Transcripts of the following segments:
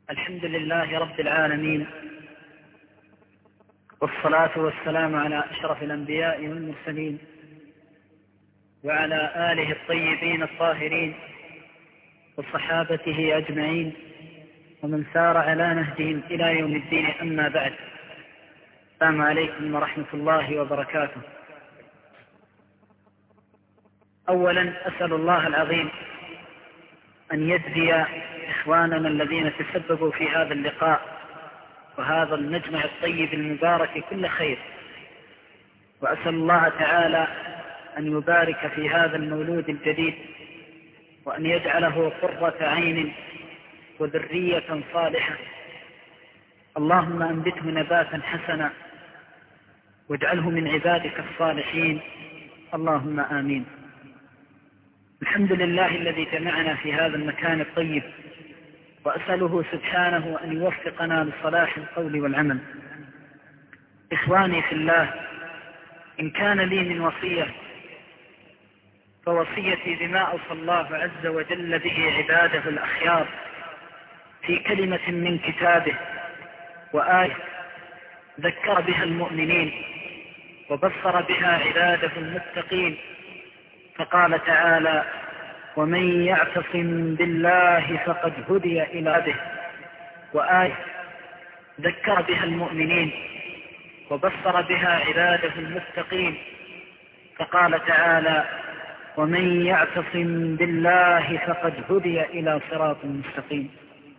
الحمد لله رب العالمين، والصلاة والسلام على أشرف الأنبياء والمرسلين وعلى آله الطيبين الطاهرين وصحابته أجمعين ومن سار على نهجهم إلى يوم الدين. أما بعد، السلام عليكم ورحمة الله وبركاته. أولا أسأل الله العظيم أن يجزي إخواننا الذين تسببوا في هذا اللقاء وهذا المجمع الطيب المبارك كل خير، وأسأل الله تعالى أن يبارك في هذا المولود الجديد وأن يجعله قرة عين وذرية صالحة. اللهم أنبته نباتا حسنا واجعله من عبادك الصالحين، اللهم آمين. الحمد لله الذي جمعنا في هذا المكان الطيب، وأسأله سبحانه أن يوفقنا لصلاح القول والعمل. إخواني في الله، إن كان لي من وصية فوصيتي بما أوصى الله عز وجل به عباده الأخيار في كلمة من كتابه وآية ذكر بها المؤمنين وبصر بها عباده المتقين، فقال تعالى: ومن يعتصم بالله فقد هدي إلى به. وآية ذكر بها المؤمنين وبصر بها عباده المتقين، فقال تعالى: ومن يعتصم بالله فقد هدي إلى صراط مستقيم.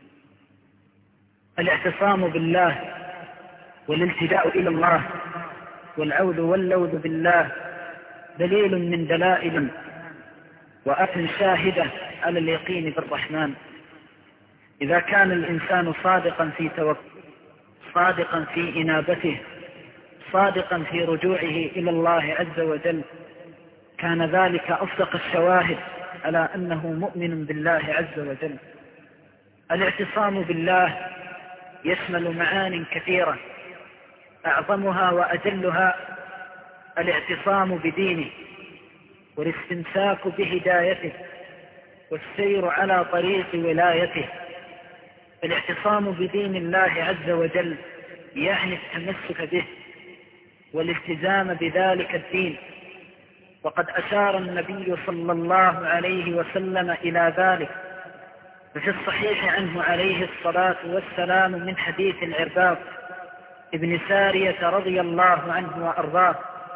الاعتصام بالله والالتجاء إلى الله والعوذ واللوذ بالله دليل من دلائل وآية شاهدة على اليقين بالرحمن. إذا كان الإنسان صادقا في توكله، صادقا في إنابته، صادقا في رجوعه إلى الله عز وجل، كان ذلك أصدق الشواهد على أنه مؤمن بالله عز وجل. الاعتصام بالله يشمل معان كثيرة، أعظمها وأجلها الاعتصام بدينه والاستمساك بهدايته والسير على طريق ولايته. الاعتصام بدين الله عز وجل يعني التمسك به والالتزام بذلك الدين، وقد أشار النبي صلى الله عليه وسلم إلى ذلك، وفي الصحيح عنه عليه الصلاة والسلام من حديث العرباض ابن سارية رضي الله عنه وأرضاه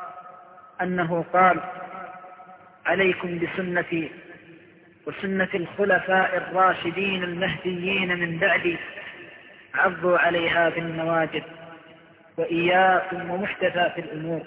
أنه قال: عليكم بسنتي وسنة الخلفاء الراشدين المهديين من بعدي، عضوا عليها بالنواجذ، وإياكم ومحدثات الأمور.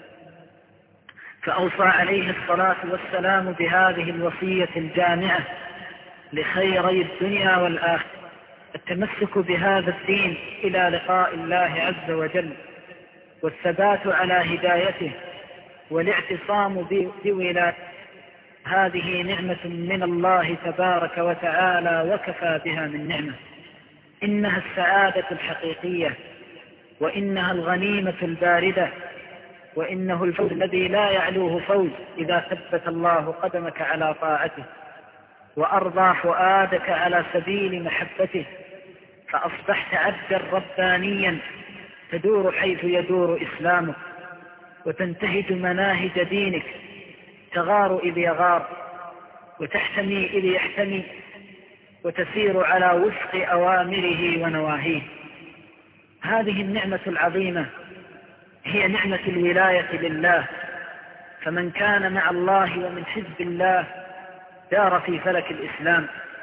فأوصى عليه الصلاة والسلام بهذه الوصية الجامعة لخيري الدنيا والآخرة: التمسك بهذا الدين إلى لقاء الله عز وجل، والثبات على هدايته، والاعتصام بولايته. هذه نعمة من الله تبارك وتعالى، وكفى بها من نعمة. إنها السعادة الحقيقية، وإنها الغنيمة الباردة، وإنه الفوز الذي لا يعلوه فوز إذا ثبت الله قدمك على طاعته وأرضى فؤادك على سبيل محبته، فأصبحت عبدا ربانيا تدور حيث يدور إسلامك، وتنتهج مناهج دينك، تغار إذ يغار وتحتمي إذ يحتمي، وتسير على وفق أوامره ونواهيه. هذه النعمة العظيمة هي نعمة الولاية لله، فمن كان مع الله ومن حزب الله دار في فلك الإسلام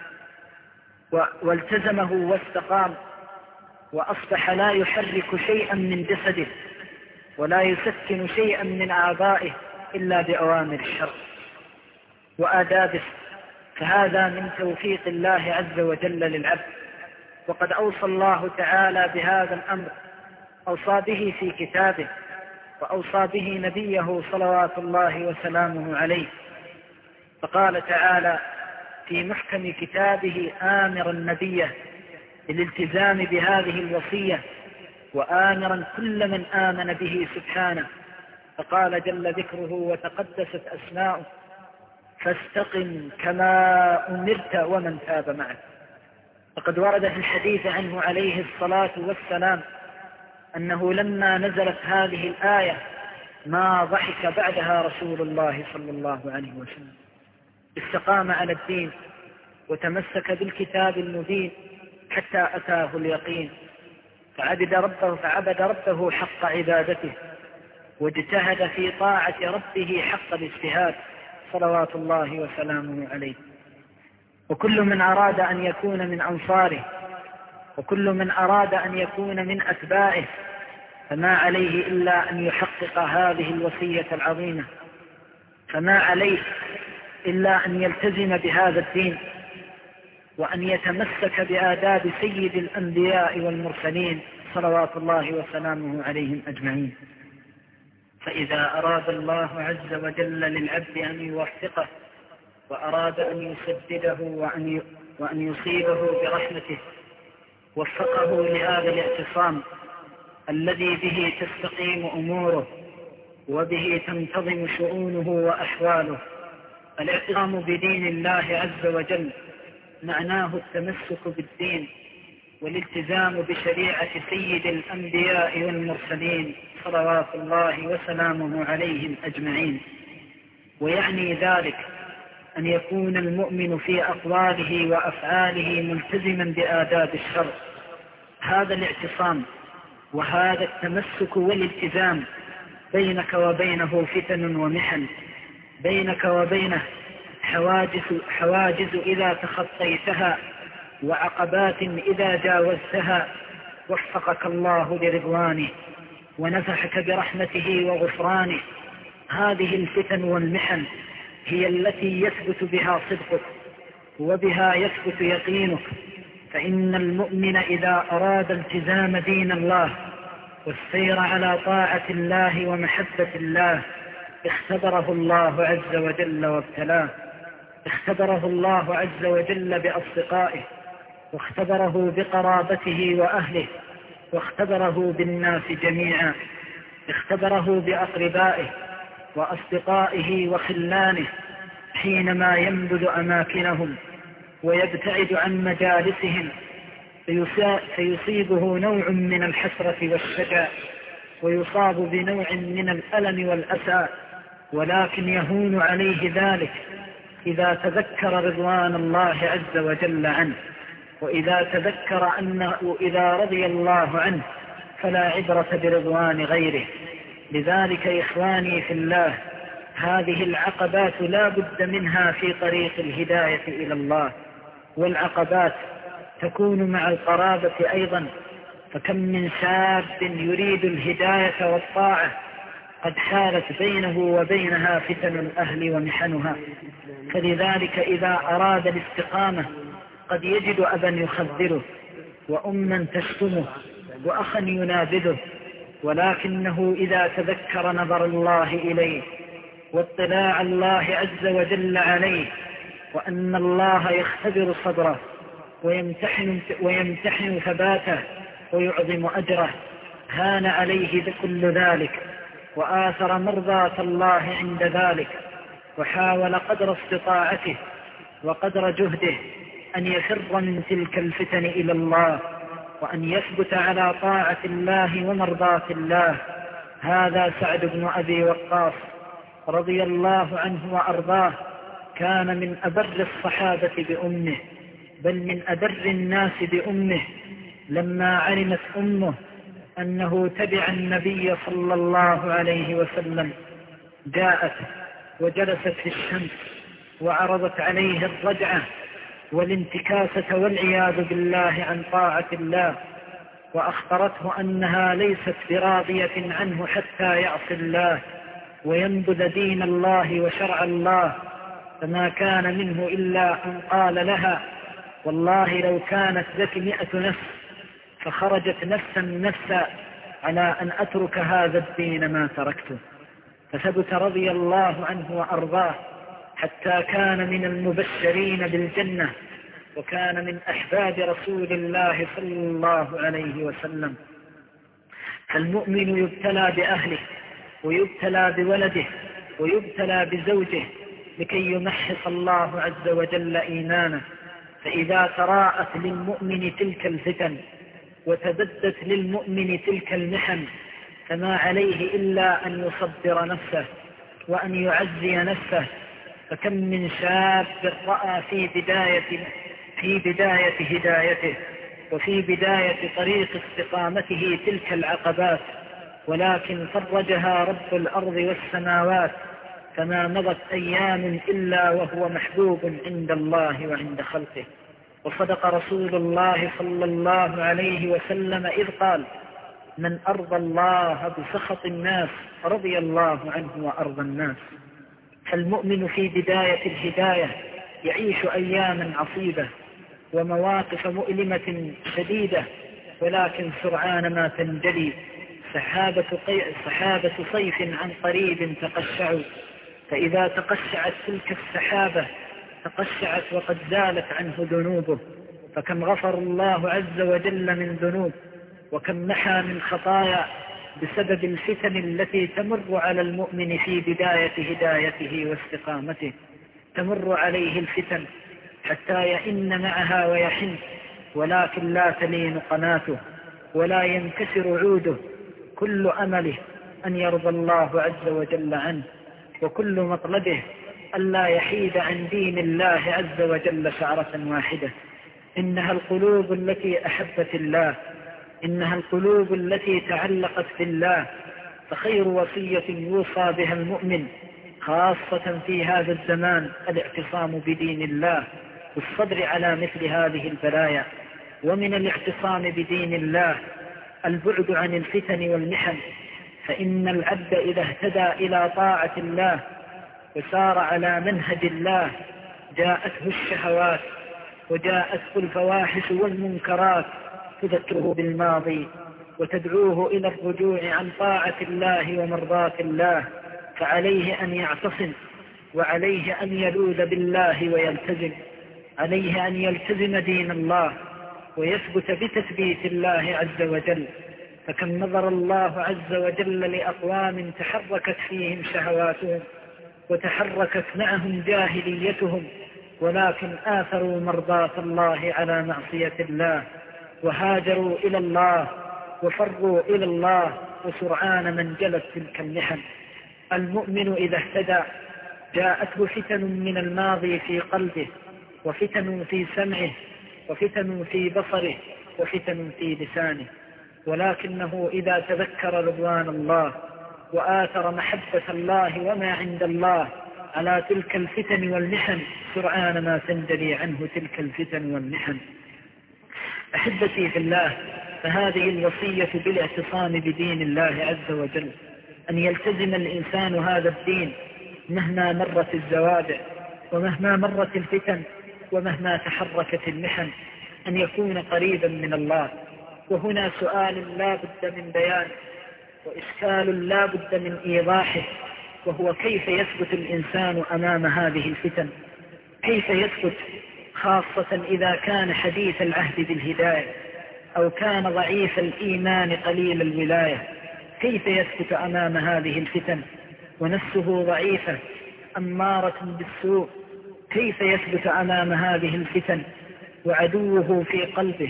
والتزمه واستقام، وأصبح لا يحرك شيئا من جسده ولا يسكن شيئا من أعضائه إلا بأوامر الشرع وآدابه. فهذا من توفيق الله عز وجل للعبد، وقد أوصى الله تعالى بهذا الأمر، أوصى به في كتابه، وأوصى به نبيه صلوات الله وسلامه عليه. فقال تعالى في محكم كتابه آمرا نبيه بالالتزام بهذه الوصية، وآمرا كل من آمن به سبحانه، فقال جل ذكره وتقدست أسماؤه: فاستقم كما أمرت ومن تاب معك. فقد ورد في الحديث عنه عليه الصلاة والسلام أنه لما نزلت هذه الآية ما ضحك بعدها رسول الله صلى الله عليه وسلم، استقام على الدين وتمسك بالكتاب المبين حتى أتاه اليقين، فعبد ربه حق عبادته، واجتهد في طاعة ربه حق الاجتهاد صلوات الله وسلامه عليه. وكل من أراد أن يكون من أنصاره وكل من أراد أن يكون من أتباعه فما عليه إلا أن يحقق هذه الوصية العظيمة، فما عليه إلا أن يلتزم بهذا الدين وأن يتمسك بآداب سيد الأنبياء والمرسلين صلوات الله وسلامه عليهم أجمعين. فإذا أراد الله عز وجل للعبد أن يوفقه وأراد أن يسدده وأن يصيبه برحمته وفقه لهذا الاعتصام الذي به تستقيم أموره وبه تنتظم شؤونه وأحواله. الاعتصام بدين الله عز وجل معناه التمسك بالدين والالتزام بشريعة سيد الأنبياء والمرسلين صلوات الله وسلامه عليهم أجمعين. ويعني ذلك أن يكون المؤمن في أقواله وأفعاله ملتزما بآداب الشرع. هذا الاعتصام وهذا التمسك والالتزام بينك وبينه فتن ومحن، بينك وبينه حواجز إذا تخطيتها وعقبات إذا جاوزتها وفقك الله لرضوانه ونفحك برحمته وغفرانه. هذه الفتن والمحن هي التي يثبت بها صدقك وبها يثبت يقينك، فإن المؤمن إذا أراد التزام دين الله والسير على طاعة الله ومحبة الله اختبره الله عز وجل وابتلاه، اختبره الله عز وجل بأصدقائه، واختبره بقرابته وأهله، واختبره بالناس جميعا، اختبره بأقربائه وأصدقائه وخلانه حينما ينبذ أماكنهم ويبتعد عن مجالسهم، فيصيبه نوع من الحسرة والشجاع ويصاب بنوع من الألم والأسى، ولكن يهون عليه ذلك إذا تذكر رضوان الله عز وجل عنه، وإذا تذكر أنه إذا رضي الله عنه فلا عبرة برضوان غيره. لذلك إخواني في الله، هذه العقبات لا بد منها في طريق الهداية إلى الله، والعقبات تكون مع القرابة أيضا، فكم من شاب يريد الهداية والطاعة قد حالت بينه وبينها فتن الأهل ومحنها. فلذلك إذا أراد الاستقامة قد يجد أبا يخذله وأما تشتمه وأخا ينابذه، ولكنه إذا تذكر نظر الله إليه واطلاع الله عز وجل عليه وأن الله يختبر صدره ويمتحن ثباته ويعظم أجره، هان عليه كل ذلك وآثر مرضاة الله عند ذلك، وحاول قدر استطاعته وقدر جهده أن يفر من تلك الفتن إلى الله وأن يثبت على طاعة الله ومرضاة الله. هذا سعد بن أبي وقاص رضي الله عنه وأرضاه، كان من أبر الصحابة بأمه، بل من أبر الناس بأمه. لما علمت أمه أنه تبع النبي صلى الله عليه وسلم جاءت وجلست في الشمس وعرضت عليه الرجعة والانتكاسة والعياذ بالله عن طاعة الله، وأخبرته أنها ليست براضية عنه حتى يعصي الله وينبذ دين الله وشرع الله، فما كان منه إلا أن قال لها: والله لو كانت لك 100 نفس فخرجت نفسا على أن أترك هذا الدين ما تركته. فثبت رضي الله عنه وأرضاه حتى كان من المبشرين بالجنة، وكان من أحباب رسول الله صلى الله عليه وسلم. فالمؤمن يبتلى بأهله ويبتلى بولده ويبتلى بزوجه لكي يمحص الله عز وجل إيمانه، فإذا تراءت للمؤمن تلك الفتن وتبدت للمؤمن تلك المحن فما عليه إلا أن يصبر نفسه وأن يعزي نفسه. فكم من شاب رأى في بداية هدايته وفي بداية طريق استقامته تلك العقبات، ولكن فرجها رب الأرض والسماوات، فما مضت أيام إلا وهو محبوب عند الله وعند خلقه. وصدق رسول الله صلى الله عليه وسلم إذ قال: من أرضى الله بسخط الناس رضي الله عنه وأرضى الناس. فالمؤمن في بداية الهداية يعيش أياما عصيبة ومواقف مؤلمة شديدة، ولكن سرعان ما تنجلي سحابة صيف عن قريب تقشع، فإذا تقشعت تلك السحابة تقشعت وقد زالت عنه ذنوبه. فكم غفر الله عز وجل من ذنوب، وكم محى من خطايا بسبب الفتن التي تمر على المؤمن في بداية هدايته واستقامته. تمر عليه الفتن حتى يئن معها ويحن، ولكن لا تلين قناته ولا ينكسر عوده. كل أمله أن يرضى الله عز وجل عنه، وكل مطلبه ألا يحيد عن دين الله عز وجل شعرة واحدة. إنها القلوب التي أحبت الله، إنها القلوب التي تعلقت بالله. فخير وصية يوصى بها المؤمن خاصة في هذا الزمان الاعتصام بدين الله والصبر على مثل هذه البلايا. ومن الاعتصام بدين الله البعد عن الفتن والمحن، فإن العبد إذا اهتدى إلى طاعة الله وسار على منهج الله جاءته الشهوات وجاءته الفواحش والمنكرات تذكره بالماضي وتدعوه إلى الرجوع عن طاعة الله ومرضاة الله. فعليه أن يعتصم، وعليه أن يلوذ بالله ويلتزم. عليه أن يلتزم دين الله ويثبت بتثبيت الله عز وجل. فكم نظر الله عز وجل لأقوام تحركت فيهم شهواتهم وتحركت معهم جاهليتهم، ولكن آثروا مرضاة الله على معصية الله وهاجروا إلى الله وفروا إلى الله، وسرعان من جلت تلك المحن. المؤمن إذا اهتدى جاءته فتن من الماضي في قلبه، وفتن في سمعه، وفتن في بصره، وفتن في لسانه، ولكنه إذا تذكر رضوان الله وآثر محبة الله وما عند الله على تلك الفتن والمحن سرعان ما تنجلي عنه تلك الفتن والمحن. أحبتي في الله، فهذه الوصية بالاعتصام بدين الله عز وجل، أن يلتزم الإنسان هذا الدين مهما مرت الزوابع ومهما مرت الفتن ومهما تحركت المحن، أن يكون قريبا من الله. وهنا سؤال لا بد من بيانه وإشكال لا بد من إيضاحه، وهو كيف يثبت الإنسان أمام هذه الفتن؟ كيف يثبت، خاصة إذا كان حديث العهد بالهداية أو كان ضعيف الإيمان قليل الولاية؟ كيف يثبت أمام هذه الفتن ونفسه ضعيفة أمارة بالسوء؟ كيف يثبت أمام هذه الفتن وعدوه في قلبه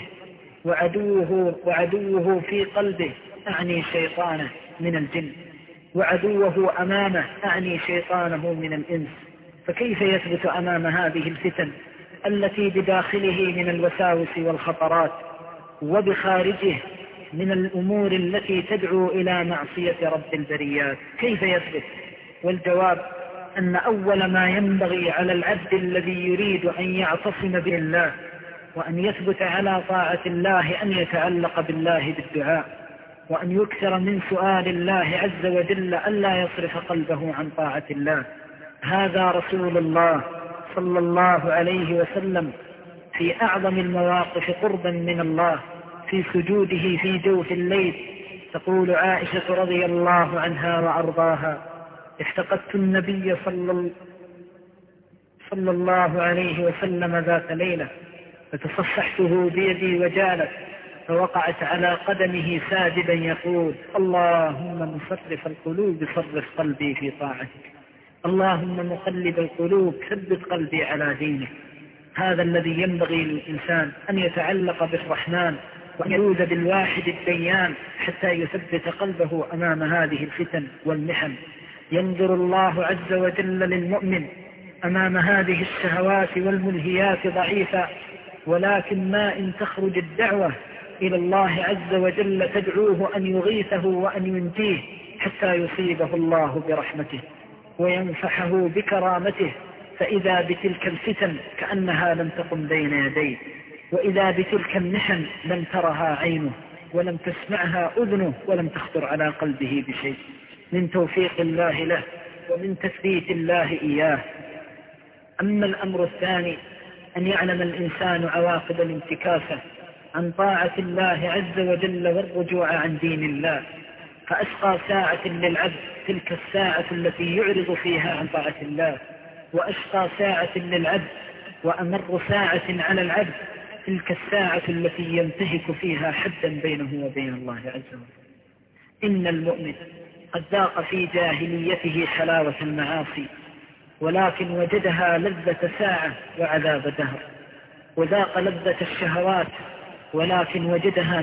وعدوه في قلبه أعني شيطانه من الجن، وعدوه أمامه أعني شيطانه من الإنس؟ فكيف يثبت أمام هذه الفتن التي بداخله من الوساوس والخطرات وبخارجه من الأمور التي تدعو إلى معصية رب البريات؟ كيف يثبت؟ والجواب أن أول ما ينبغي على العبد الذي يريد أن يعتصم بالله وأن يثبت على طاعة الله أن يتعلق بالله بالدعاء، وأن يكثر من سؤال الله عز وجل ألا يصرف قلبه عن طاعة الله. هذا رسول الله صلى الله عليه وسلم في أعظم المواقف قربا من الله في سجوده في جوف الليل. تقول عائشة رضي الله عنها وأرضاها: افتقدت النبي صلى الله عليه وسلم ذات ليلة فتصفحته بيدي وجالت، فوقعت على قدمه ساجدا يقول: اللهم مصرف القلوب صرف قلبي في طاعتك، اللهم مقلب القلوب ثبت قلبي على دينك. هذا الذي ينبغي للإنسان أن يتعلق بالرحمن وأن يلوذ بالواحد الديان حتى يثبت قلبه أمام هذه الفتن والمحن. ينظر الله عز وجل للمؤمن أمام هذه الشهوات والملهيات ضعيفا، ولكن ما إن تخرج الدعوة إلى الله عز وجل تدعوه أن يغيثه وأن ينجيه حتى يصيبه الله برحمته وينفحه بكرامته، فإذا بتلك الفتن كأنها لم تقم بين يديه، وإذا بتلك المحن لم ترها عينه ولم تسمعها أذنه ولم تخطر على قلبه بشيء، من توفيق الله له ومن تثبيت الله إياه. أما الأمر الثاني أن يعلم الإنسان عواقب الانتكاسة عن طاعة الله عز وجل والرجوع عن دين الله، فأشقى ساعة للعبد تلك الساعة التي يعرض فيها عن طاعة الله، وأشقى ساعة للعبد وأمر ساعة على العبد تلك الساعة التي ينتهك فيها حدا بينه وبين الله عز وجل. إن المؤمن قد ذاق في جاهليته حلاوة المعاصي، ولكن وجدها لذة ساعة وعذاب دهر، وذاق لذة الشهوات ولكن وجدها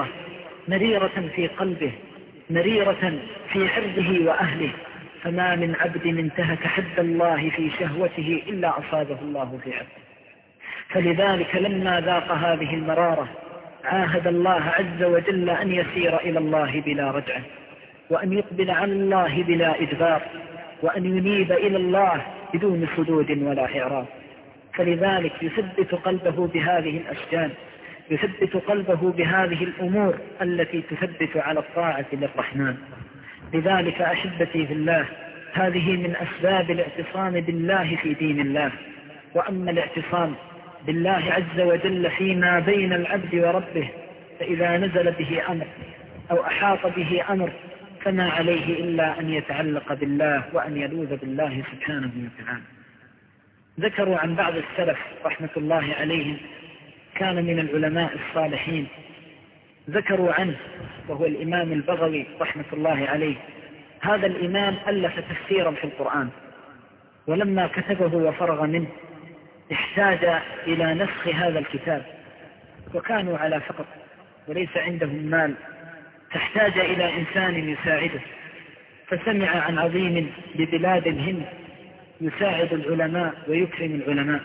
مريرة في قلبه، مريرة في عرضه وأهله. فما من عبد انتهك حد الله في شهوته إلا أصابه الله في عبده. فلذلك لما ذاق هذه المرارة عاهد الله عز وجل أن يسير إلى الله بلا رجعة، وأن يقبل على الله بلا إدبار، وأن ينيب إلى الله بدون صدود ولا إعراض. فلذلك يثبت قلبه بهذه الأشجان، يثبت قلبه بهذه الأمور التي تثبت على الطاعة للرحمن. لذلك أحبتي في الله، هذه من أسباب الاعتصام بالله في دين الله. وأما الاعتصام بالله عز وجل فيما بين العبد وربه، فإذا نزل به أمر أو أحاط به أمر فما عليه إلا أن يتعلق بالله وأن يلوذ بالله سبحانه وتعالى. ذكروا عن بعض السلف رحمة الله عليهم كان من العلماء الصالحين، ذكروا عنه وهو الإمام البغوي رحمة الله عليه. هذا الإمام ألف تفسيرا في القرآن، ولما كتبه وفرغ منه احتاج إلى نسخ هذا الكتاب، وكانوا على فقر وليس عندهم مال، فاحتاج إلى إنسان يساعده، فسمع عن عظيم ببلاد الهند يساعد العلماء ويكرم العلماء،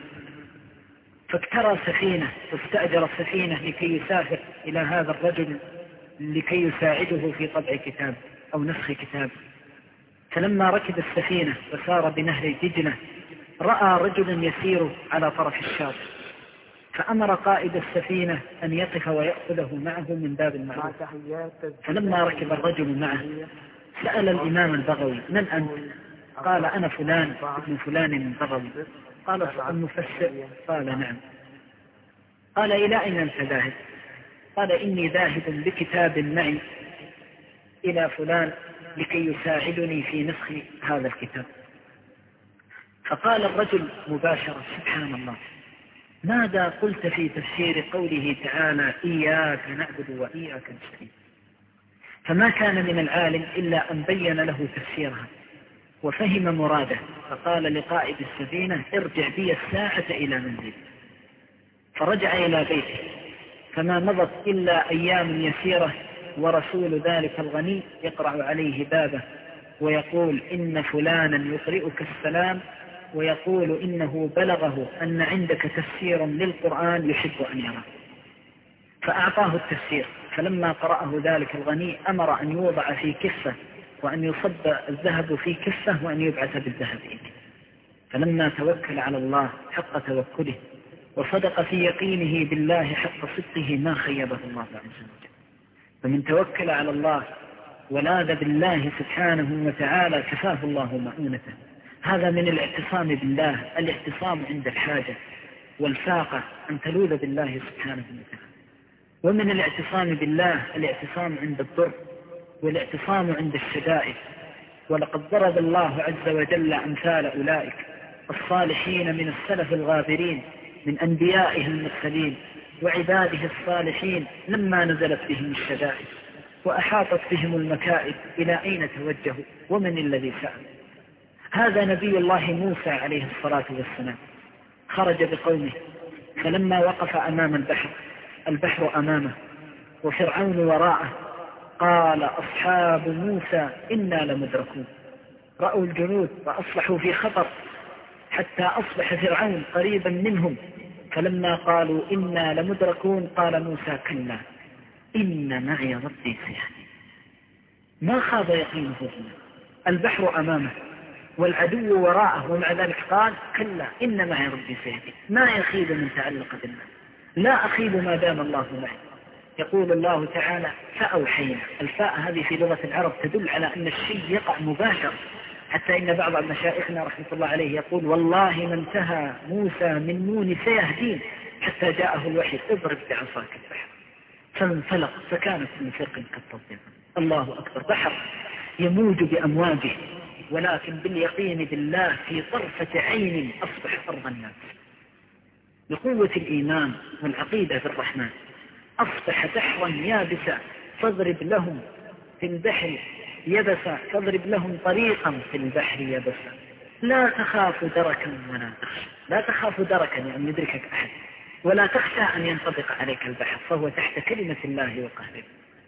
فاكترى سفينة واستأجر السفينة لكي يسافر إلى هذا الرجل لكي يساعده في طبع كتاب أو نسخ كتاب. فلما ركب السفينة وسار بنهر دجلة رأى رجلا يسير على طرف الشاطئ، فأمر قائد السفينة أن يقف ويأخذه معه من باب المعروف. فلما ركب الرجل معه سأل الإمام البغوي: من أنت؟ قال: أنا فلان ابن فلان البغوي. قال: المفسر؟ قال: نعم. قال: إلى أين أنت ذاهب؟ قال: إني ذاهب بكتاب معي إلى فلان لكي يساعدني في نسخ هذا الكتاب. فقال الرجل مباشرة: سبحان الله، ماذا قلت في تفسير قوله تعالى: إياك نعبد وإياك نستعين؟ فما كان من العالم إلا أن بين له تفسيرها وفهم مراده، فقال لقائد السفينة: ارجع بي الساعة إلى منزل. فرجع إلى بيته، فما مضت إلا أيام يسيرة ورسول ذلك الغني يقرع عليه بابه ويقول: إن فلانا يقرئك السلام ويقول إنه بلغه أن عندك تفسير للقرآن يحب أن يراه. فأعطاه التفسير، فلما قرأه ذلك الغني أمر أن يوضع في كفة وأن يصب الذهب في كفة وأن يبعث بالذهب إليه. فلما توكل على الله حق توكله وصدق في يقينه بالله حق صدقه ما خيبه الله عز وجل. فمن توكل على الله ولاذ بالله سبحانه وتعالى كفاه الله مؤونته. هذا من الاعتصام بالله، الاعتصام عند الحاجة والفاقة أن تلوذ بالله سبحانه وتعالى. ومن الاعتصام بالله الاعتصام عند الضر والاعتصام عند الشدائد. ولقد ضرب الله عز وجل أمثال أولئك الصالحين من السلف الغابرين من أنبيائه المرسلين وعباده الصالحين لما نزلت بهم الشدائد وأحاطت بهم المكائد إلى أين توجهوا ومن الذي سأل؟ هذا نبي الله موسى عليه الصلاة والسلام، خرج بقومه فلما وقف أمام البحر أمامه وفرعون وراءه، قال أصحاب موسى إنا لمدركون. رأوا الجنود وأصبحوا في خطر حتى أصبح فرعون قريبا منهم، فلما قالوا إنا لمدركون قال موسى كلا إن معي ربي سيهدين. ما خاب يقينه بالله، البحر أمامه والعدو وراءه، ومع ذلك قال كلا إن معي ربي سيهدين. ما يخيب من تعلق بالله، لا أخيب ما دام الله معي. يقول الله تعالى فأوحينا. الفاء هذه في لغة العرب تدل على أن الشيء يقع مباشر، حتى إن بعض مشايخنا رحمة الله عليه يقول والله ما انتهى موسى من نون سيهدين حتى جاءه الوحي اضرب بعصاك البحر فانفلق فكانت من فرق كالتضيع. الله أكبر، بحر يموج بأمواجه، ولكن باليقين بالله في طرفة عين أصبح أرض الناس. بقوة الإيمان والعقيدة بالرحمن أصبح بحرا يابسا فاضرب لهم في البحر يبسا، فاضرب لهم طريقا في البحر يبسا لا تخاف دركا ولا تخشى. لا تخاف دركا يعني يدركك أحد، ولا تخشى أن ينطبق عليك البحر، فهو تحت كلمة الله وقهره.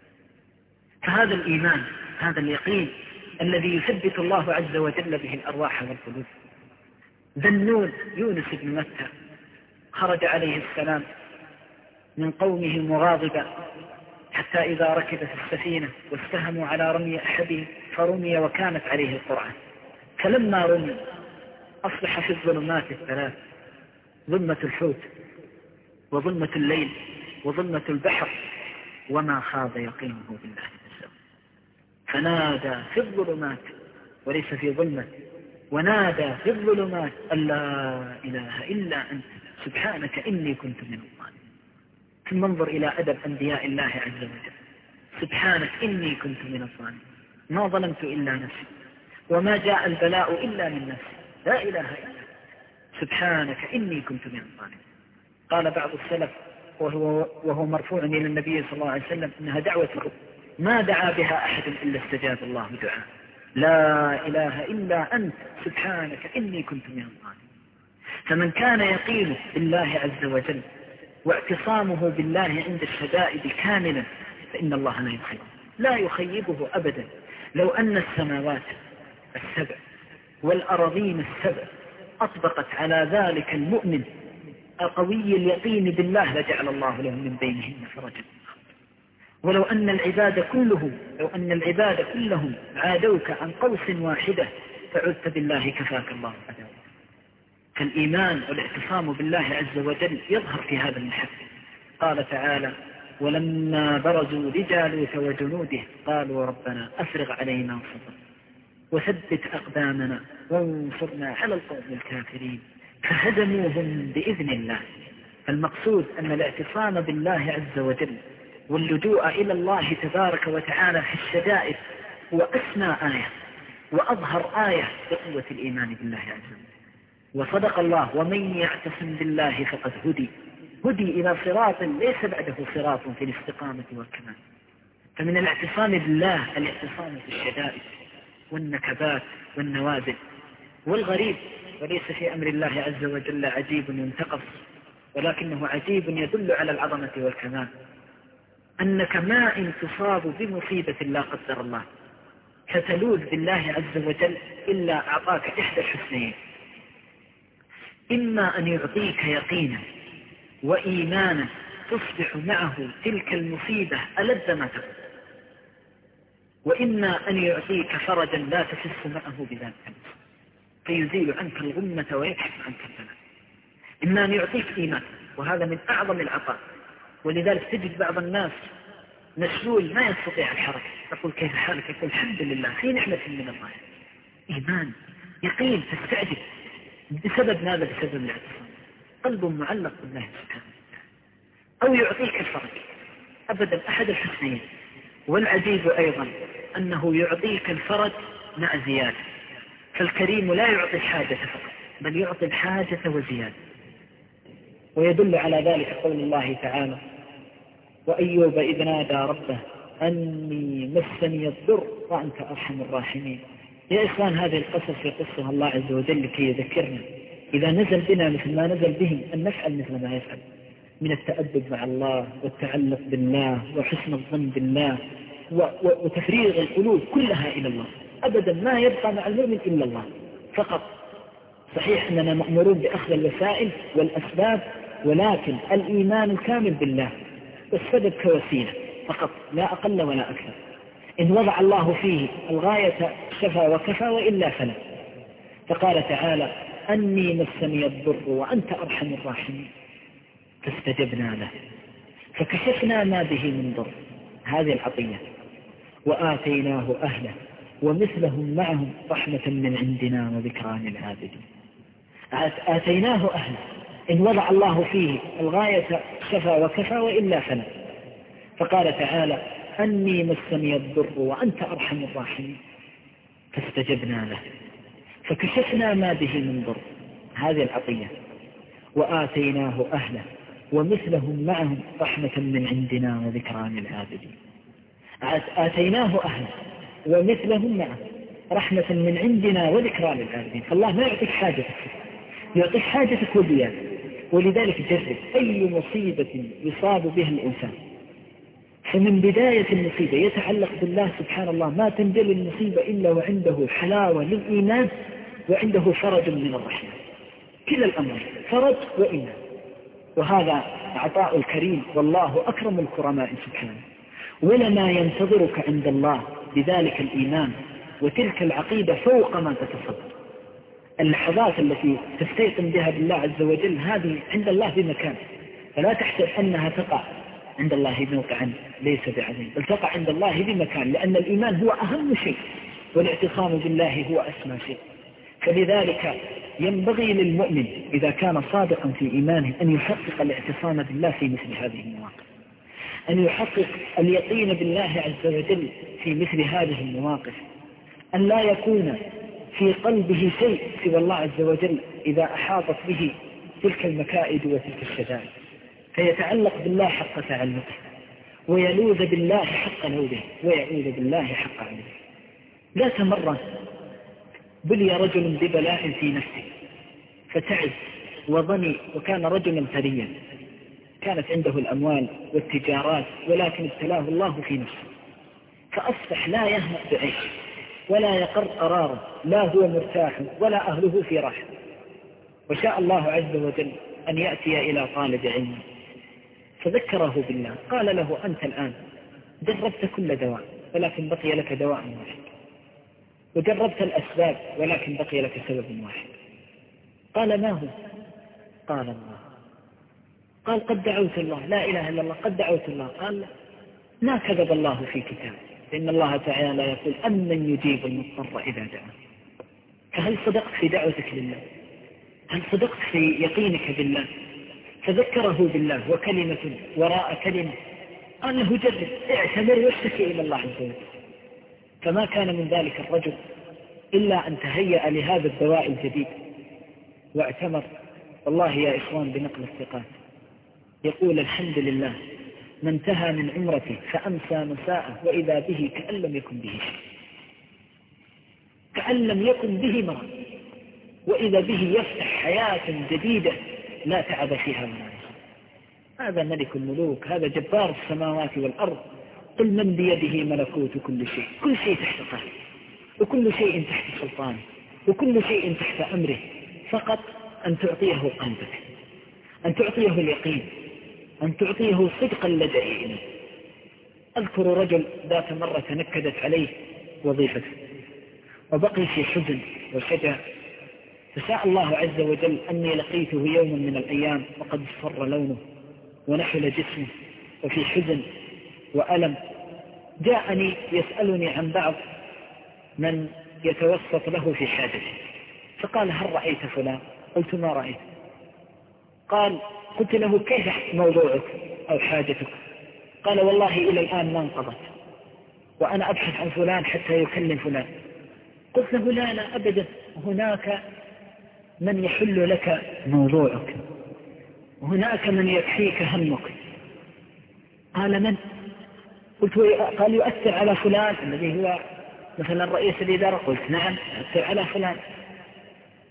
فهذا الإيمان، هذا اليقين الذي يثبت الله عز وجل به الأرواح والقلوب. ذنون يونس بن متى خرج عليه السلام من قومه مغاضبا، حتى إذا ركب في السفينة واستهموا على رمي أحدهم فرمي وكانت عليه القرعة، فلما رمي أصبح في الظلمات الثلاث، ظلمة الحوت وظلمة الليل وظلمة البحر، وما خاب يقينه بالله عز وجل، فنادى في الظلمات وليس في ظلمة، ونادى في الظلمات أن لا إله إلا أنت سبحانك إني كنت من الظالمين. ثم انظر إلى أدب أنبياء الله عز وجل، سبحانك إني كنت من الظالمين، ما ظلمت إلا نفسي وما جاء البلاء إلا من نفسي، لا إله إلا أنت سبحانك إني كنت من الظالمين. قال بعض السلف وهو مرفوع إلى النبي صلى الله عليه وسلم إنها دعوة الرب ما دعا بها أحد إلا استجاب الله دعاء، لا إله إلا أنت سبحانك إني كنت من الظالمين. فمن كان يقينه بالله عز وجل واعتصامه بالله عند الشدائد كاملا فإن الله لا يخيبه أبدا. لو أن السماوات السبع والأراضين السبع أطبقت على ذلك المؤمن القوي اليقين بالله لجعل الله له من بينهن فرجا. ولو أن العباد كلهم عادوك عن قوس واحدة فعدت بالله كفاك الله عدو. فالإيمان والاعتصام بالله عز وجل يظهر في هذا المحك. قال تعالى ولما برزوا لجالوت وجنوده قالوا ربنا أفرغ علينا صبرا وثبت أقدامنا وانصرنا على القوم الكافرين فهزموهم بإذن الله. المقصود أن الاعتصام بالله عز وجل واللجوء إلى الله تبارك وتعالى في الشدائد هو أسمى آية وأظهر آية بقوة الإيمان بالله عز وجل. وصدق الله ومن يعتصم بالله فقد هدي إلى صراط ليس بعده صراط في الاستقامة والكمال. فمن الاعتصام بالله الاعتصام في الشدائد والنكبات والنوازل والغريب. وليس في أمر الله عز وجل عجيب ينتقص، ولكنه عجيب يدل على العظمة والكمال. أنك ما إن تصاب بمصيبة لا قدر الله فتلوذ بالله عز وجل إلا أعطاك إحدى الحسنين، إما أن يعطيك يقينا وإيمانا تصبح معه تلك المصيبة ألذ ما تكون، وإما أن يعطيك فرجا لا تحس معه بذلك فيزيل عنك الغمة ويكشف عنك البلاء. إما أن يعطيك إيمان، وهذا من أعظم العطاء. ولذلك تجد بعض الناس مشلول ما يستطيع الحركة، تقول كيف حالك؟ يقول الحمد لله في نعمة من الله. إيمان يقين تستعجب. بسبب ماذا؟ بسبب الاعتصام، قلب معلق بالله سبحانه وتعالى. أو يعطيك الفرج أبدا أحد الحسنين. والعجيب أيضا أنه يعطيك الفرج مع زيادة. فالكريم لا يعطي الحاجة فقط بل يعطي الحاجة وزيادة. ويدل على ذلك قول الله تعالى وأيوب إذ نادى ربه أني مسني الضر وأنت أرحم الراحمين. يا إخوان هذه القصص يقصها الله عز وجل كي يذكرنا إذا نزل بنا مثل ما نزل بهم أن نفعل مثل ما يفعل من التأدب مع الله والتعلق بالله وحسن الظن بالله وتفريغ القلوب كلها إلى الله. أبدا ما يبقى مع المؤمن إلا الله فقط. صحيح أننا مأمورون بأخذ الوسائل والأسباب، ولكن الإيمان الكامل بالله والسبب كوسيلة فقط لا أقل ولا أكثر. إن وضع الله فيه الغاية شفى وكفى وإلا فلا. فقال تعالى أني مسني الضر وأنت أرحم الراحمين فاستجبنا له فكشفنا ما به من ضر، هذه العطية، وآتيناه أهله ومثلهم معهم رحمة من عندنا وذكرى للعابدين. آتيناه أهله، إن وضع الله فيه الغاية شفى وكفى وإلا فلا. فقال تعالى أني مسني الضر وأنت أرحم الراحمين فاستجبنا له فكشفنا ما به من ضر، هذه العطية، وآتيناه أهله ومثلهم معهم رحمة من عندنا وذكرى للعابدين. آتيناه أهله ومثلهم معه رحمة من عندنا وذكرى للعابدين. فالله ما يعطيك حاجتك، يعطيك حاجتك وبيان. ولذلك جرب أي مصيبة يصاب بها الإنسان، فمن بداية المصيبة يتعلق بالله سبحان الله ما تنزل المصيبة إلا وعنده حلاوة للإيمان وعنده فرج من الرحمة. كلا الأمر فرج وإيمان، وهذا عطاء الكريم، والله أكرم الكرماء سبحانه. ولما ينتظرك عند الله بذلك الإيمان وتلك العقيدة فوق ما تتصور. اللحظات التي تستيقن بها بالله عز وجل هذه عند الله بمكان، فلا تحسب أنها تقع عند الله بموقع ليس بعظيم، بل تقع عند الله بمكان، لأن الإيمان هو أهم شيء والاعتصام بالله هو أسمى شيء. فلذلك ينبغي للمؤمن إذا كان صادقا في إيمانه أن يحقق الاعتصام بالله في مثل هذه المواقف، أن يحقق اليقين بالله عز وجل في مثل هذه المواقف، أن لا يكون في قلبه شيء سوى الله عز وجل إذا أحاطت به تلك المكائد وتلك الشدائد، فيتعلق بالله حق تعلقه ويلوذ بالله حق لوذه ويعوذ بالله حق عوذه. ذات مرة بلي رجل ببلاء في نفسه فتعب وظني، وكان رجلا ثريا كانت عنده الأموال والتجارات، ولكن ابتلاه الله في نفسه فأصبح لا يهنأ بعيش ولا يقر قراره، لا هو مرتاح ولا أهله في راحة. وشاء الله عز وجل أن يأتي إلى طالب علم فذكره بالله، قال له أنت الآن جربت كل دواء ولكن بقي لك دواء واحد، وجربت الأسباب ولكن بقي لك سبب واحد. قال ما هو؟ قال الله. قال قد دعوت الله، لا إله إلا الله، قد دعوت الله. قال ما كذب الله في كتابه، إن الله تعالى يقول أمن يجيب المضطر إذا دعاه. فهل صدقت في دعوتك لله؟ هل صدقت في يقينك بالله؟ فذكره بالله وكلمة وراء كلمة. قال له جرب، اعتمر واشتكي إلى الله عز وجل. فما كان من ذلك الرجل إلا أن تهيأ لهذا الدواء الجديد واعتمر. والله يا إخوان بنقل الثقات يقول الحمد لله ما انتهى من عمرته فأمسى مساءه وإذا به كأن لم يكن به شيء، كأن لم يكن به مرض، وإذا به يفتح حياة جديدة لا تعب فيها من هذا ملك الملوك، هذا جبار السماوات والأرض. قل من بيده ملكوت كل شيء، كل شيء تحت قهره وكل شيء تحت سلطانه وكل شيء تحت أمره، فقط أن تعطيه قلبك، أن تعطيه اليقين، أن تعطيه صدق اللجأ إليه. أذكر رجل ذات مرة تنكدت عليه وظيفته وبقي في حزن وشجع، فشاء الله عز وجل أني لقيته يوما من الأيام وقد اصفر لونه ونحل جسمه وفي حزن وألم. جاءني يسألني عن بعض من يتوسط له في حاجته، فقال هل رأيت فلان؟ قلت ما رأيت. قال قلت له كيف موضوعك أو حاجتك؟ قال والله إلى الآن ما انقضت وأنا أبحث عن فلان حتى يكلم فلان. قلت له لا لا أبدا، هناك من يحل لك موضوعك وهناك من يكفيك همك. قال من؟ قلت قال يؤثر على فلان الذي هو مثلا رئيس الإدارة. قلت نعم يؤثر على فلان.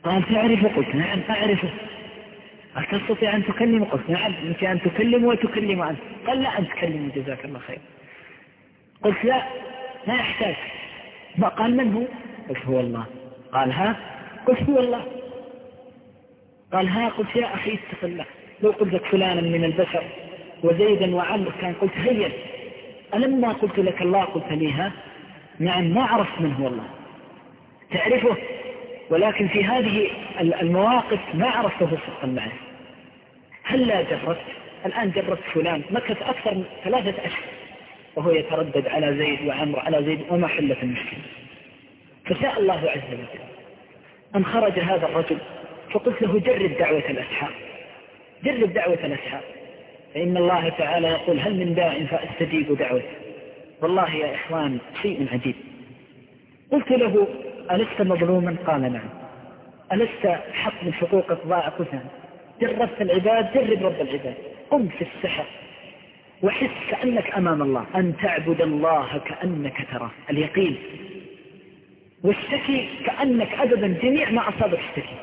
قال تعرفه؟ قلت نعم أعرفه. هل تستطيع أن تكلم؟ قلت نعم يمكن أن تكلم وتكلم عنه. قال لا أنت تكلم جزاك الله خير. قلت لا لا يحتاج. ما قال من هو؟ قلت هو الله. قال ها؟ قلت هو الله. قال ها؟ قلت يا أخي اتق الله، لو قلت لك فلانا من البشر وزيدا وعمر كان قلت هيا، ألما قلت لك الله قلت لي ها؟ نعم ما عرفت من هو الله، تعرفه ولكن في هذه المواقف ما عرفته صدقا معه. هل لا جربت؟ الآن جربت فلان، مكث أكثر من 3 أشهر وهو يتردد على زيد وعمر على زيد وما حلت المشكلة. فشاء الله عز وجل أن خرج هذا الرجل، فقلت له جرب دعوة الأسحار، جرب دعوة الأسحار، فإن الله تعالى يقول هل من داع فأستجيب دعوته. والله يا إخوان شيء عجيب. قلت له ألست مظلوما؟ قال نعم. ألست حق من حقوقك ضاع؟ قلت نعم. جربت العباد؟ جرب رب العباد. قم في السحر وحس كأنك أمام الله، أن تعبد الله كأنك تراه، اليقين. والشكي كأنك أبدا جميع ما أصابك اشتكي.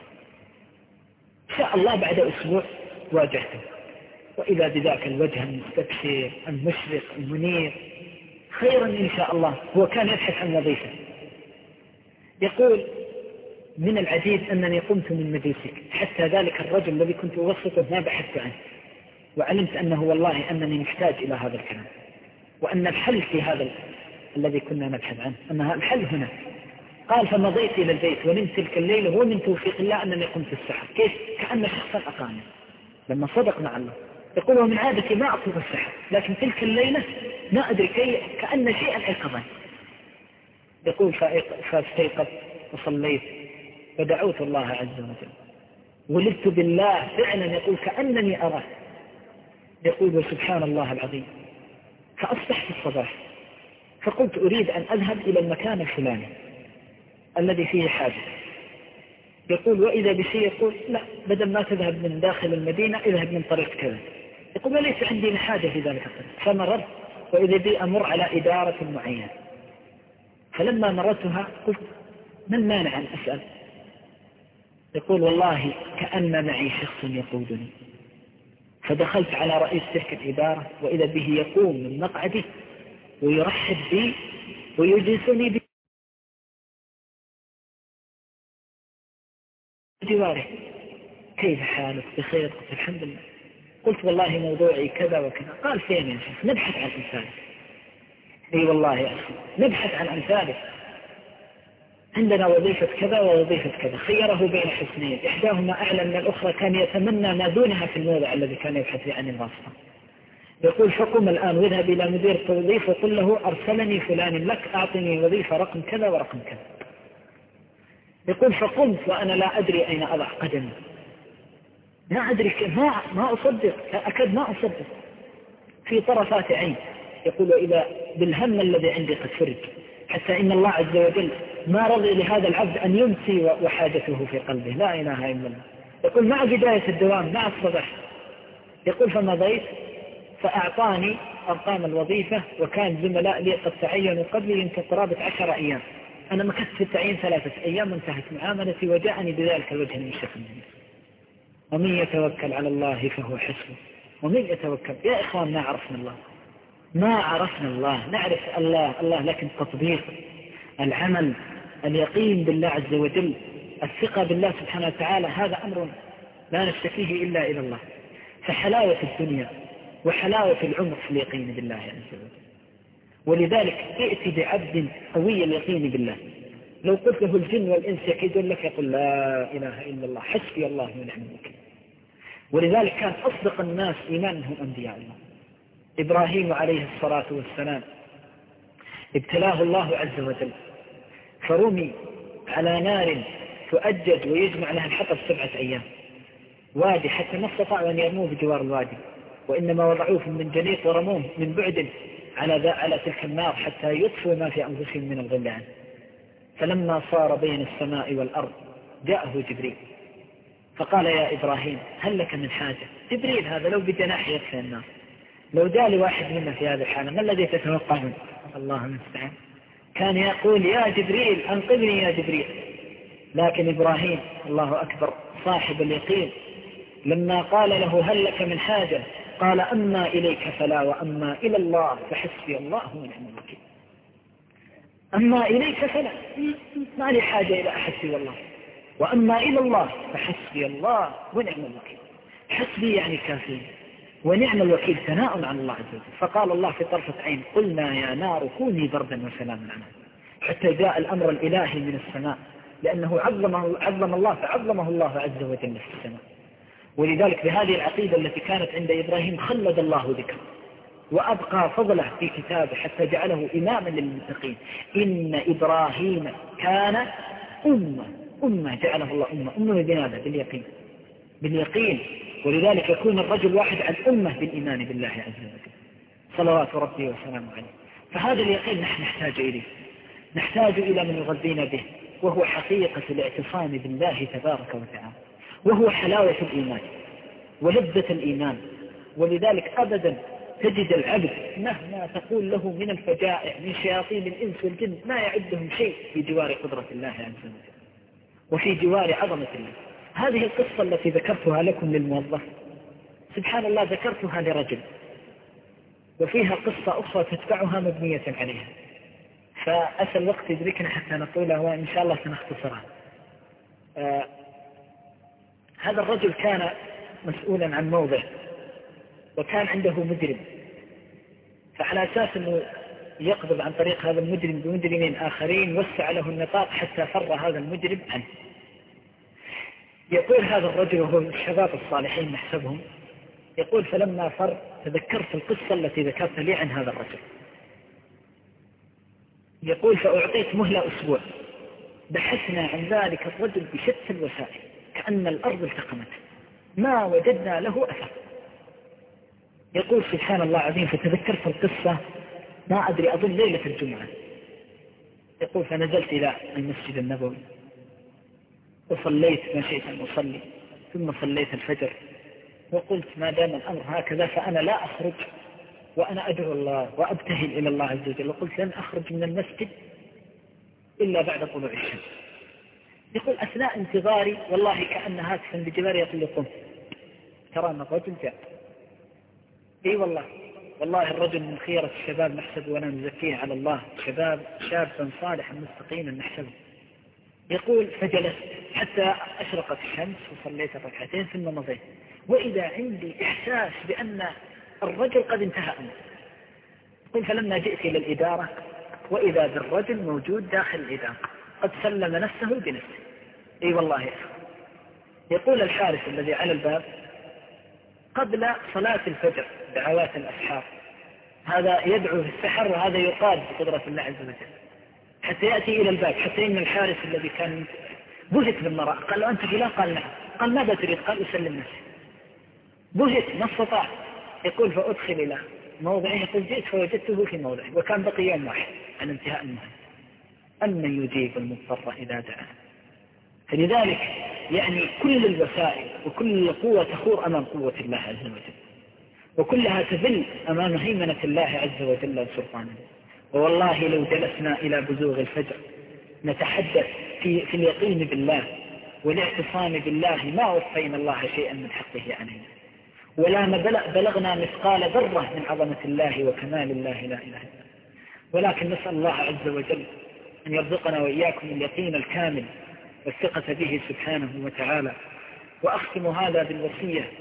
شاء الله بعد أسبوع واجهته، وإذا بذاك الوجه المستبشر المشرق المنير خيرا إن شاء الله. هو كان يبحث عن وظيفة. يقول من العجيب أنني قمت من مجلسك حتى ذلك الرجل الذي كنت أوسطه ما بحثت عنه، وعلمت أنه والله أنني محتاج إلى هذا الكلام، وأن الحل في هذا الذي كنا نبحث عنه، أن الحل هنا. قال فمضيت إلى البيت ونمت تلك الليلة ومن توفيق الله أنني قمت السحر. كيف؟ كأن شخصا أقامه لما صدق مع الله. يقول ومن عادتي ما أطلب السحر، لكن تلك الليلة ما أدري كأن شيئا أيقظني. يقول فاستيقظت وصليت ودعوت الله عز وجل، ولدت بالله فعلا. يقول كأنني أراه. يقول وسبحان الله العظيم فأصبحت الصباح فقلت أريد أن أذهب إلى المكان الفلاني الذي فيه حاجة. يقول وإذا بشيء يقول لا، بدل ما تذهب من داخل المدينة اذهب من طريق كذا. يقول وليس عندي حاجة في ذلك الطريق. فمررت وإذا بي أمر على إدارة معينة، فلما مررتها قلت من مانع أن أسأل؟ يقول والله كأن معي شخص يقودني، فدخلت على رئيس تلك الإدارة وإذا به يقوم من مقعده ويرحب بي ويجلسني بجواره. كيف حالك؟ بخير؟ قلت الحمد لله. قلت والله موضوعي كذا وكذا. قال فين يا شيخ؟ نبحث عن أمثالك. اي والله يا أخي نبحث عن أمثالك، عندنا وظيفة كذا ووظيفة كذا. خيره بين حسنين إحداهما أعلى من الأخرى، كان يتمنى ما دونها في الموضع الذي كان يبحث عن الواسطة. يقول فقم الآن واذهب إلى مدير التوظيف وقل له أرسلني فلان لك، أعطني وظيفة رقم كذا ورقم كذا. يقول فقمت وأنا لا أدري أين أضع قدمي، ما أدري ما أصدق، أكاد ما أصدق في طرفات عين. يقول إذا بالهم الذي عندي قد فرج، حتى إن الله عز وجل ما رضي لهذا العبد أن يمسي وحاجته في قلبه. لا إله إلا الله. يقول مع بداية الدوام مع الصباح. يقول فمضيت فأعطاني أرقام الوظيفة، وكان زملاء لي قد تعينوا قبلي يمكن قرابة 10 أيام. أنا مكثت في التعيين 3 أيام وانتهت معاملتي وجاءني بذلك الوجه المشرق. ومن يتوكل على الله فهو حسبه ومن يتوكل. يا إخوان ما عرفنا الله، ما عرفنا الله. نعرف الله لكن تطبيق العمل، اليقين بالله عز وجل، الثقة بالله سبحانه وتعالى، هذا أمر لا نشتكيه إلا إلى الله. فحلاوة الدنيا وحلاوة العمر في اليقين بالله عز وجل. ولذلك ائت بعبد قوي اليقين بالله، لو قلت له الجن والإنس يكيدون لك يقول لا إله إلا الله حسبي الله ونعم الوكيل. ولذلك كان أصدق الناس إيمانا هم أنبياء الله. إبراهيم عليه الصلاة والسلام ابتلاه الله عز وجل فرمي على نار تؤجج ويجمع لها الحطب 7 أيام، وادي حتى ما استطاعوا أن يرموه بجوار الوادي، وإنما وضعوه من جنيق ورموه من بعد على تلك النار حتى يطفوا ما في أنفسهم من الغل عنه. فلما صار بين السماء والأرض جاءه جبريل فقال يا إبراهيم هل لك من حاجة؟ جبريل هذا لو بجناح يكفي النار، لو جاء لواحد منا في هذه الحالة ما الذي تتوقعون؟ الله المستعان. كان يقول يا جبريل أنقذني يا جبريل. لكن إبراهيم الله أكبر صاحب اليقين لما قال له هل لك من حاجة قال أما إليك فلا وأما إلى الله فحسبي الله ونعم الوكيل. أما إليك فلا، ما لي حاجة إلى أحد سوى الله، وأما إلى الله فحسبي الله ونعم الوكيل. حسبي يعني كافي، ونعم الوكيل ثناء عن الله عز وجل. فقال الله في طرفة عين قلنا يا نار كوني بردا وسلاما عليه، حتى جاء الأمر الإلهي من السماء، لأنه عظم الله فعظمه الله عز وجل في السماء. ولذلك بهذه العقيدة التي كانت عند إبراهيم خلد الله ذكره وأبقى فضله في كتابه حتى جعله إماما للمتقين. إن إبراهيم كان أمة جعله الله أمة بماذا؟ باليقين. ولذلك يكون الرجل واحد عن أمة بالإيمان بالله عز وجل صلوات ربي وسلامه عليه. فهذا اليقين نحن نحتاج إليه، نحتاج إلى من يغذينا به، وهو حقيقة الاعتصام بالله تبارك وتعالى، وهو حلاوة الإيمان ولذة الإيمان. ولذلك أبدا تجد العبد مهما تقول له من الفجائع من شياطين الإنس والجن ما يعدهم شيء في جوار قدرة الله عز وجل وفي جوار عظمة الله. هذه القصة التي ذكرتها لكم للموظف سبحان الله ذكرتها لرجل، وفيها قصة أخرى تتبعها مبنية عليها، فأسأل الوقت يدركنا حتى نقولها وإن شاء الله سنختصرها. هذا الرجل كان مسؤولا عن موضع، وكان عنده مجرم، فعلى أساس أنه يقبض عن طريق هذا المجرم بمجرمين آخرين وسع له النطاق حتى فر هذا المجرم عنه. يقول هذا الرجل وهو من الشباب الصالحين نحسبهم، يقول فلما فر تذكرت القصة التي ذكرت لي عن هذا الرجل. يقول فأعطيت مهلة أسبوع، بحثنا عن ذلك الرجل بشتى الوسائل كأن الأرض التقمت، ما وجدنا له أثر. يقول سبحان الله العظيم فتذكرت القصة ما أدري أظن ليلة الجمعة. يقول فنزلت إلى المسجد النبوي وصليت ما شئت أن أصلي، ثم صليت الفجر، وقلت ما دام الأمر هكذا فأنا لا أخرج وأنا أدعو الله وأبتهل إلى الله عز وجل، وقلت لن أخرج من المسجد إلا بعد طلوع الشمس. يقول أثناء انتظاري والله كأن هاتفا بجباري يقول لي قم ترى أن الرجل جاء. اي والله الرجل من خيرة الشباب نحسبه ولا نزكيه على الله، شابا صالحا مستقيما نحسبه. يقول فجلست حتى أشرقت الشمس وصليت ركعتين ثم مضيت، وإذا عندي إحساس بأن الرجل قد انتهى أمره. يقول فلما جئت إلى الإدارة وإذا بالرجل موجود داخل الإدارة قد سلم نفسه بنفسه. اي والله يا أخي. يقول الحارس الذي على الباب قبل صلاة الفجر دعوات الأسحار، هذا يدعو في السحر وهذا يقاد بقدرة الله عز وجل، حتى يأتي إلى الباب، حتى إن الحارس الذي كان بهت بالمرأة قال له أنت فلان؟ قال نعم. قال ماذا تريد؟ قال أسلم نفسي. بهت ما استطاع. يقول فأدخل إلى موضعه، يقول جئت فوجدته في موضعه وكان بقي يوم واحد عن انتهاء المهام. أمن يجيب المضطر إذا دعاه. فلذلك يعني كل الوسائل وكل القوة تخور أمام قوة الله عز وجل، وكلها تذل أمام هيمنة الله عز وجل وسلطانه. والله لو جلسنا إلى بزوغ الفجر نتحدث في اليقين بالله والاعتصام بالله ما وفينا الله شيئا من حقه علينا، ولا بلغنا مثقال ذرة من عظمة الله وكمال الله لا إله إلا. ولكن نسأل الله عز وجل أن يرزقنا وإياكم اليقين الكامل والثقة به سبحانه وتعالى. وأختم هذا بالوصية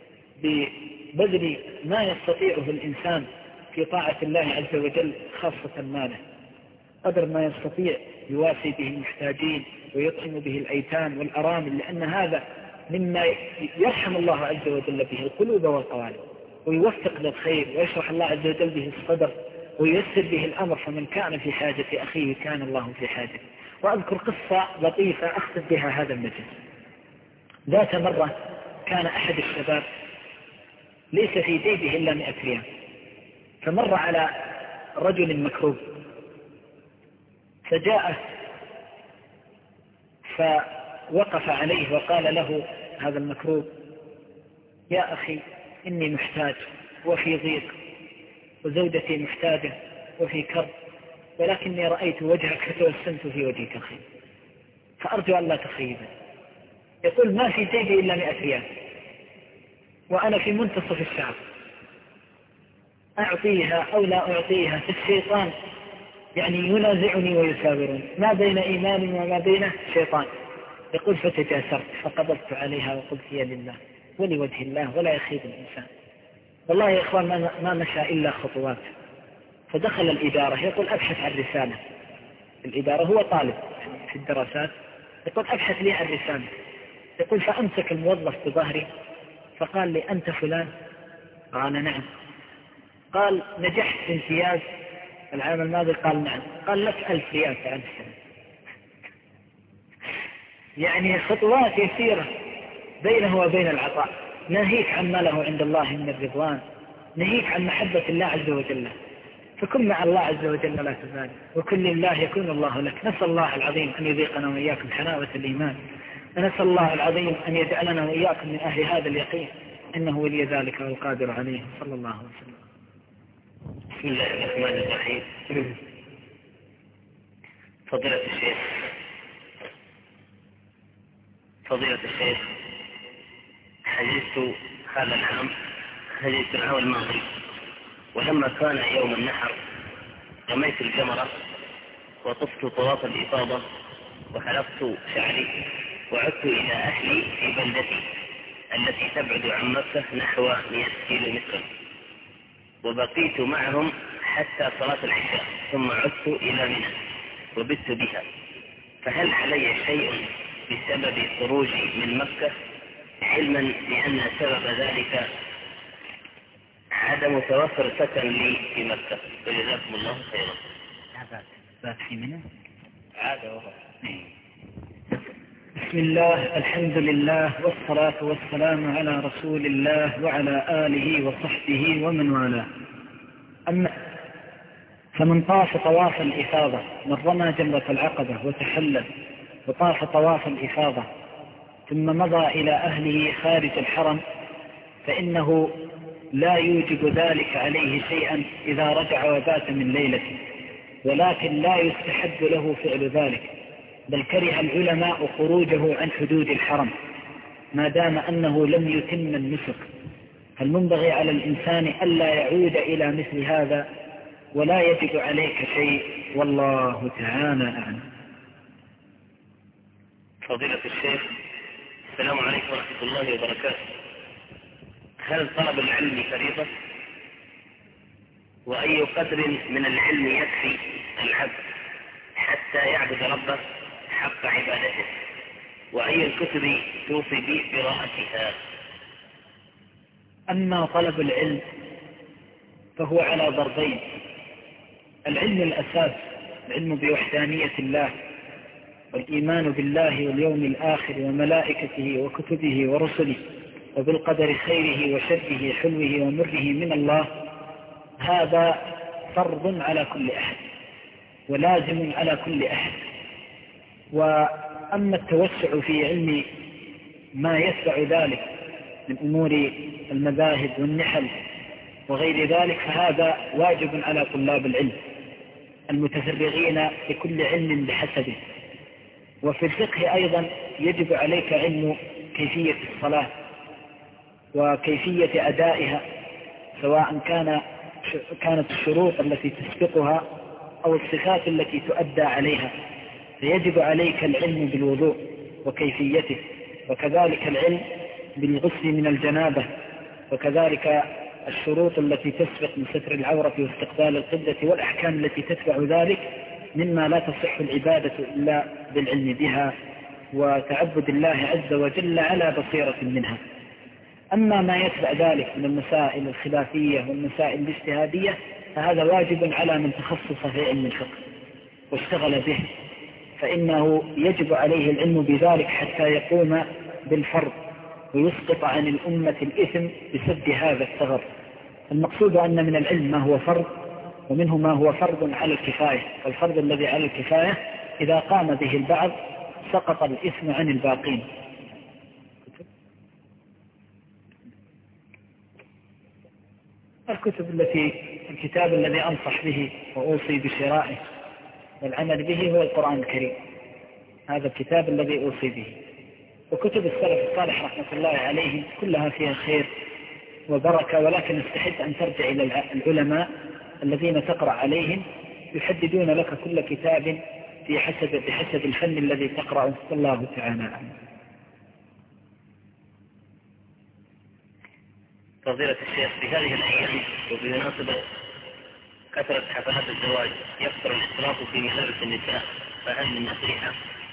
ببذل ما يستطيعه الإنسان في طاعة الله عز وجل، خاصة ماله قدر ما يستطيع يواسي به المحتاجين ويطعم به الأيتام والأرامل، لأن هذا مما يرحم الله عز وجل به القلوب والقوالب ويوفق للخير ويشرح الله عز وجل به الصدر وييسر به الأمر، فمن كان في حاجة أخيه كان الله في حاجة. وأذكر قصة لطيفة أختم بها هذا المجلس. ذات مرة كان أحد الشباب ليس في جيبه إلا 100 ريال، فمر على رجل مكروب فجاءه فوقف عليه وقال له هذا المكروب يا أخي إني محتاج وفي ضيق وزوجتي محتاجة وفي كرب، ولكني رأيت وجهك فتوسمت في وجهك الخير. فأرجو أن لا تخيبني. يقول ما في جيبي إلا 100 ريال وأنا في منتصف الشعب، أعطيها أو لا أعطيها، فالشيطان يعني ينازعني ويساورني، ما بين إيمان وما بين شيطان. يقول فتجاسرت فقبضت عليها وقلت هي لله ولوجه الله ولا يخيب الإنسان. والله يا إخوان ما مشى إلا خطوات. فدخل الإدارة، يقول أبحث عن رسالة. الإدارة هو طالب في الدراسات، يقول أبحث لي عن رسالة. يقول فأمسك الموظف بظهري فقال لي أنت فلان؟ قال نعم. قال نجحت بامتياز العام الماضي؟ قال نعم. قال لك 1000 ريال بعد السنة. يعني خطوات يسيرة بينه وبين العطاء، ناهيك عما له عند الله من الرضوان، ناهيك عن محبة الله عز وجل. فكن مع الله عز وجل لا تزال، وكن لله يكون الله لك. نسأل الله العظيم أن يذيقنا وإياكم حلاوة الإيمان، ونسأل الله العظيم أن يجعلنا وإياكم من أهل هذا اليقين، إنه ولي ذلك والقادر عليه. صلى الله وسلم. بسم الله الرحمن الرحيم. فضيلة الشيخ، حجزت هذا العام، حجزت العام الماضي، ولما كان يوم النحر رميت الجمرة وطفت طواف الإفاضة وحلقت شعري وعدت إلى أهلي في بلدتي التي تبعد عن مكة نحو 100 كيلومتر، وبقيت معهم حتى صلاة العشاء، ثم عدت إلى منى وبت بها. فهل علي شيء بسبب خروجي من مكة، علما بأن سبب ذلك عدم توفر سكن لي في مكة؟ وجزاكم الله خيرا. بات في منى عادة وهو. بسم الله، الحمد لله، والصلاة والسلام على رسول الله وعلى آله وصحبه ومن والاه. أما فمن طاف طواف الإفاضة، من رمى جمرة العقبة وتحلل وطاف طواف الإفاضة ثم مضى إلى أهله خارج الحرم، فإنه لا يوجب ذلك عليه شيئا إذا رجع وبات من ليلته، ولكن لا يستحب له فعل ذلك، بل كره العلماء خروجه عن حدود الحرم ما دام أنه لم يتم النسك. فالمنبغي على الإنسان ألا يعود إلى مثل هذا، ولا يجب عليك شيء، والله تعالى أعلم. فضيلة الشيخ، السلام عليكم ورحمة الله وبركاته. هل طلب العلم فريضة؟ وأي قدر من العلم يكفي العبد حتى يعبد ربه حق عبادته؟ وأي الكتب توصي بقراءتها؟ أما طلب العلم فهو على ضربين: العلم الأساس، العلم بوحدانية الله والإيمان بالله واليوم الآخر وملائكته وكتبه ورسله وبالقدر خيره وشره حلوه ومره من الله، هذا فرض على كل أحد ولازم على كل أحد. وأما التوسع في علم ما يتبع ذلك من أمور المذاهب والنحل وغير ذلك، فهذا واجب على طلاب العلم المتفرغين لكل علم بحسبه. وفي الفقه أيضا يجب عليك علم كيفية الصلاة وكيفية أدائها، سواء كانت الشروط التي تسبقها أو الصفات التي تؤدى عليها، فيجب عليك العلم بالوضوء وكيفيته، وكذلك العلم بالغسل من الجنابة، وكذلك الشروط التي تسبق من ستر العورة واستقبال القبلة والأحكام التي تتبع ذلك، مما لا تصح العبادة إلا بالعلم بها وتعبد الله عز وجل على بصيرة منها. أما ما يتبع ذلك من المسائل الخلافية والمسائل الاجتهادية فهذا واجب على من تخصص في علم الفقه واشتغل به، فإنه يجب عليه العلم بذلك حتى يقوم بالفرض ويسقط عن الأمة الإثم بسد هذا الثغر. المقصود أن من العلم ما هو فرض، ومنه ما هو فرض على الكفاية، والفرض الذي على الكفاية إذا قام به البعض سقط الإثم عن الباقين. الكتاب الذي أنصح به وأوصي بشرائه والعمل به هو القرآن الكريم، هذا الكتاب الذي أوصي به. وكتب السلف الصالح رحمة الله عليهم كلها فيها خير وبركة، ولكن استحب أن ترجع إلى العلماء الذين تقرأ عليهم يحددون لك كل كتاب بحسب الفن الذي تقرأه. والله تعالى أعلم. فضيلة الشيخ، في هذه الأيام وبمناسبة كثرة حفلات الزواج يكثر الإسراف في ملابس النساء، فهل من نصيحة؟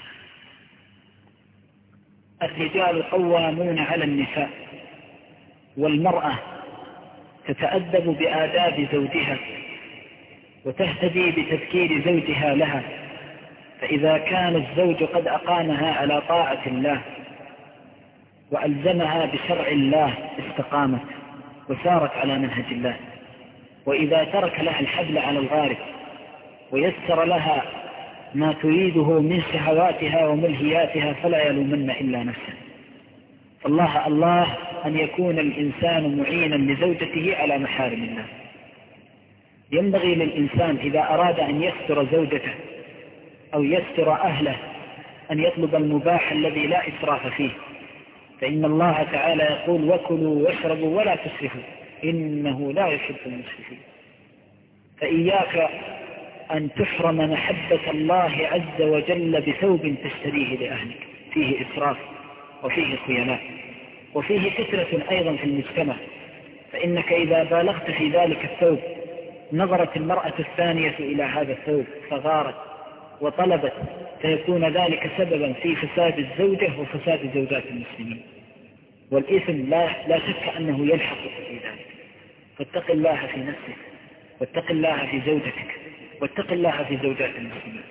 الرجال قوامون على النساء، والمرأة تتأدب بآداب زوجها وتهتدي بتذكير زوجها لها، فإذا كان الزوج قد أقامها على طاعة الله وألزمها بشرع الله استقامت وسارت على منهج الله، وإذا ترك لها الحبل على الغارب ويسر لها ما تريده من شهواتها وملهياتها فلا يلومن إلا نفسه. الله أن يكون الإنسان معينا لزوجته على محارم الله. ينبغي للإنسان إذا أراد أن يستر زوجته أو يستر أهله أن يطلب المباح الذي لا إسراف فيه، فإن الله تعالى يقول: وكلوا واشربوا ولا تسرفوا إنه لا يحب المسرفين. فإياك أن تحرم محبة الله عز وجل بثوب تشتريه لأهلك، فيه إسراف وفيه خيانات وفيه فتنة أيضا في المجتمع، فإنك إذا بالغت في ذلك الثوب نظرت المرأة الثانية إلى هذا الثوب فغارت وطلبت، فيكون ذلك سببا في فساد الزوجة وفساد زوجات المسلمين، والإثم لا شك أنه يلحق في ذلك. فاتق الله في نفسك، واتق الله في زوجتك، واتق الله في زوجات المسلمين.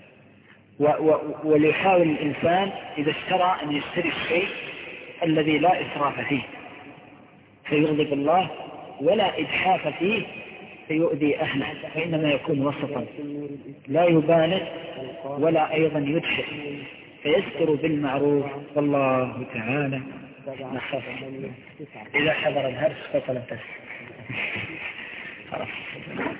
وليحاول الإنسان إذا اشترى أن يشتري الشيء الذي لا إسراف فيه فيغضب الله، ولا إجحاف فيه فيؤذي أهله، فإنما يكون وسطا لا يبالغ ولا أيضا يدحف، فيستر بالمعروف. والله تعالى نخاف. إذا حضر الهرس فصل الدرس. خلاص.